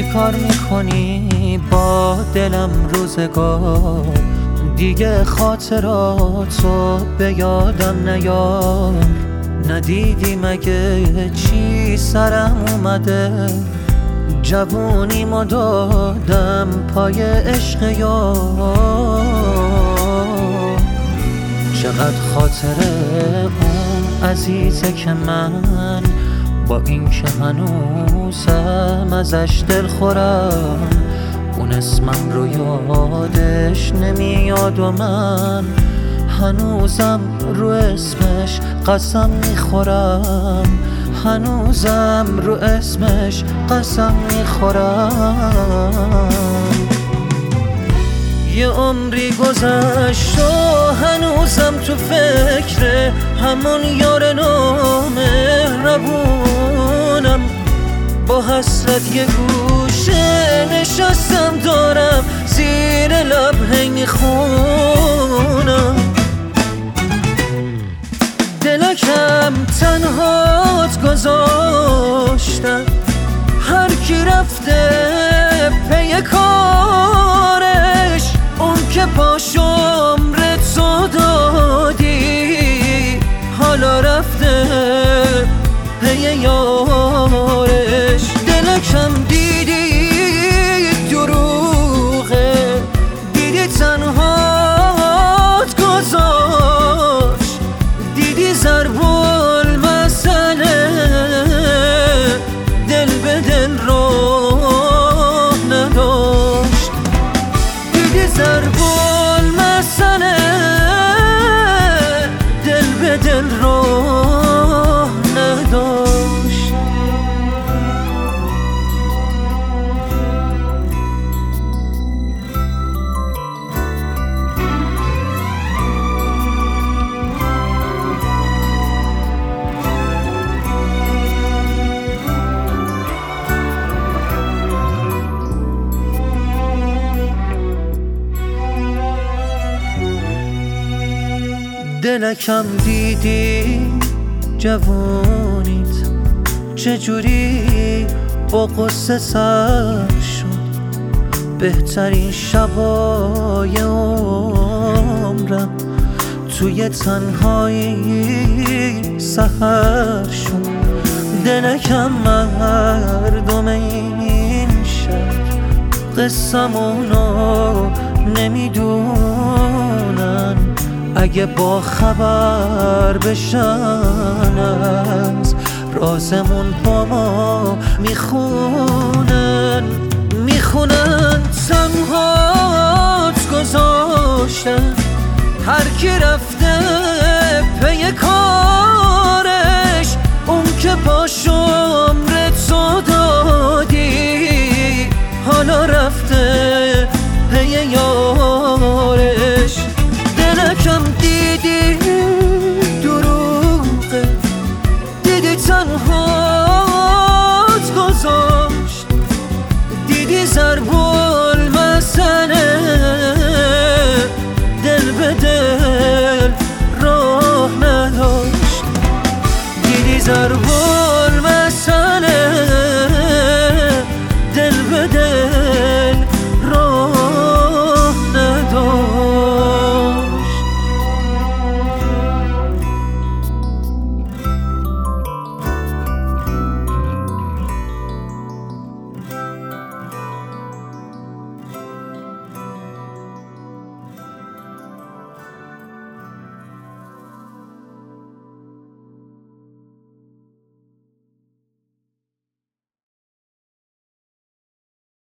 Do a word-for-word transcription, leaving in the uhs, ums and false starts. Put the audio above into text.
چیکار میکنی با دلم روزگار؟ دیگه خاطراتو به یادم نیار. ندیدی مگه چی سرم اومده؟ جوونیمو دادم پای عشق یار. چقدر خاطره اون عزیزه که من با این که هنوزم ازش دل خورم. اون اسمم رو یادش نمیاد و من هنوزم رو اسمش قسم میخورم. هنوزم رو اسمش قسم میخورم. یه عمری گذشت و هنوزم تو فکر همون یار نامهربونم. با حسرت یه گوشه نشستم دارم زیر لب هی میخونم. دلکم تنهات گذاشتم، هر کی رفته پی کارش. اون که پاشو عمرت تو دادی حالا رفته پی یارش. دلکم دیدی دروغه، دیدی تنهات گذاشت، دیدی ضرب المثله دل به دل راه نداشت. دیدی ضرب المثله دل به دل راه نداشت. دلکم دیدی جوونیت چجوری با قصه سر شد. بهترین شبای عمرم توی تنهایی سحر شد. دلکم مردم این شهر قصمونو نمیدونن. اگه با خبر بشن از رازمون با ما میخونن. میخونن تنهات گذاشتن، هر کی رفته